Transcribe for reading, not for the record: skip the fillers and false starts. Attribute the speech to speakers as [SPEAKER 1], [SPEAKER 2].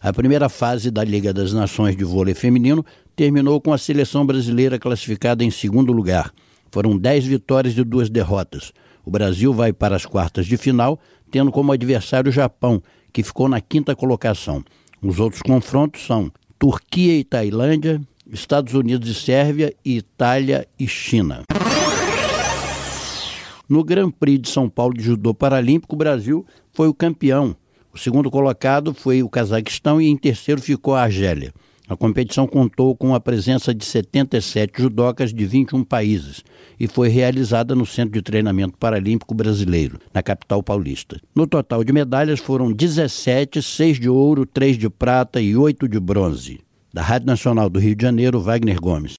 [SPEAKER 1] A primeira fase da Liga das Nações de vôlei feminino terminou com a seleção brasileira classificada em segundo lugar. Foram 10 vitórias e 2 derrotas. O Brasil vai para as quartas de final, tendo como adversário o Japão, que ficou na 5ª colocação. Os outros confrontos são Turquia e Tailândia, Estados Unidos e Sérvia, e Itália e China. No Grand Prix de São Paulo de Judô Paralímpico, o Brasil foi o campeão. O segundo colocado foi o Cazaquistão e em terceiro ficou a Argélia. A competição contou com a presença de 77 judocas de 21 países e foi realizada no Centro de Treinamento Paralímpico Brasileiro, na capital paulista. No total de medalhas foram 17, 6 de ouro, 3 de prata e 8 de bronze. Da Rádio Nacional do Rio de Janeiro, Wagner Gomes.